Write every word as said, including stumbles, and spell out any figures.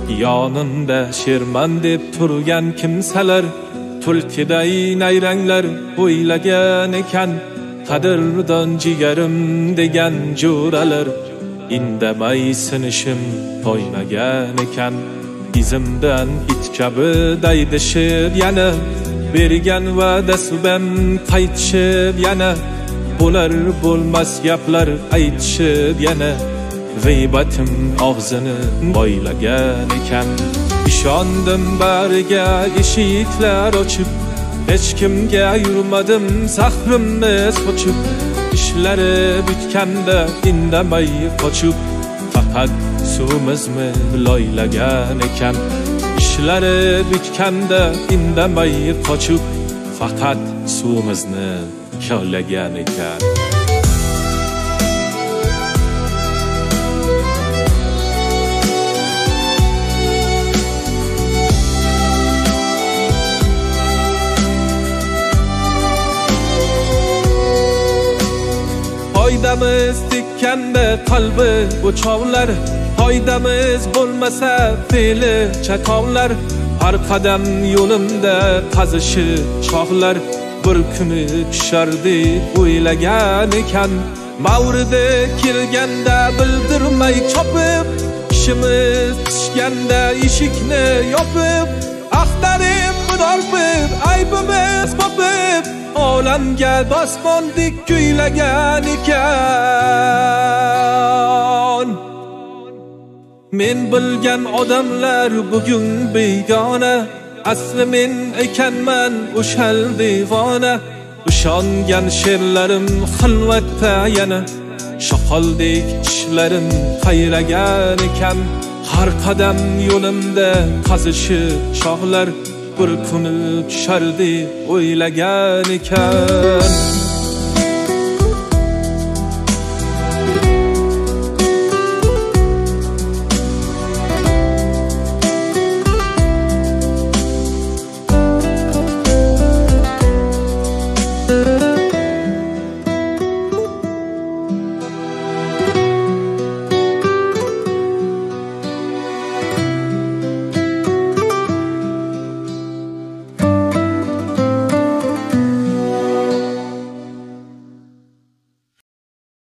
yonimda sherman deb turgan kimsalar, tulkiday nayranglar o'ylagan ekan, qadrdon jigarim degan jo'ralar, indamay sinishim toymagan ekan. Izimdan it kabi daydishib yana, bergan va'dasidan qaytishib yana, bo'lar bo'lmas gaplar aytishib yana, g'iybatim og'zini boylagan ekan. Ishondim bariga eshiklar ochib, hech kimga yurmadim sahrimni sochib, ishlari bitganda indamay qochib, faqat suvimizni loylagan ekan. Ishlari bitganda indamay qochib, faqat suvimizni loylagan ekan. Foydamiz tekkanda qalbi bu chovlar, foydamiz bo'lmasa fe'li chaqovlar, har qadam yo'limda qazishi shohlar, bir kuni tushardi o'ylagan ekan. Mavridi kelganda bildirmay chopib, ishimiz pishganda eshikni yopib, axtarib munorib aybimiz bopib, olamga dosmondek kuylagan ekan. Men bilgan odamlar bugun begona, asli men ekanman o'shal devona. Ishongan sherlarim xilvatda yana, shoqoldek tishlarim qayragan ekan. Har qadam yo'limda qazishi shohlar, bir kuni tushardi o'ylagan ekan.